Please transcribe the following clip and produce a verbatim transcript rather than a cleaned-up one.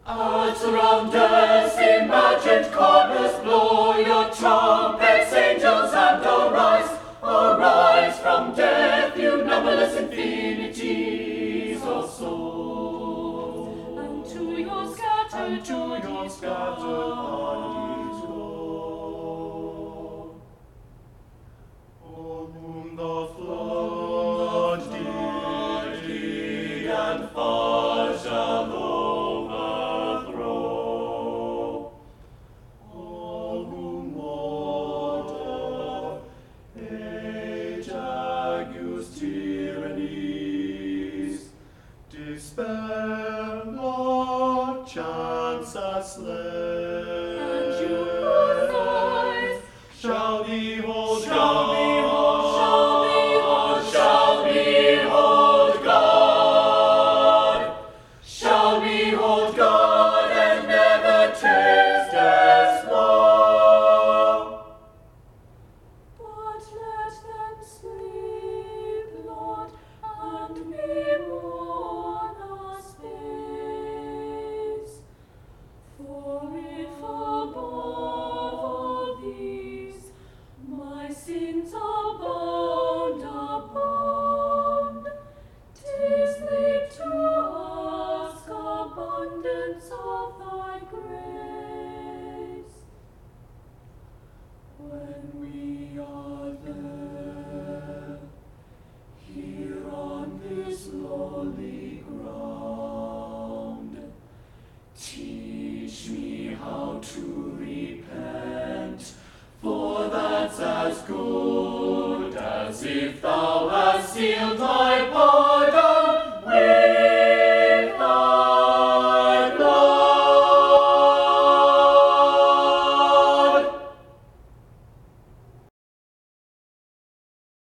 As around us imagined corners blow your trumpets, angels, and arise, arise from death, you numberless infinities of souls. And to your scattered, and to your scattered bodies go. O whom the flood did heed and far shall overthrow, all whom water, age, agues, tyrannies, despair, not chance has slain, and you whose eyes shall behold shall God, shall behold, shall behold God, shall behold God, and never taste death's woe. But let them sleep, Lord, and we mourn our space. For if above all these my sins abound, abound, 'tis laid to ask abundance of thy grace. When we are there, here on this lowly ground, teach me how to repent, for that's as good as if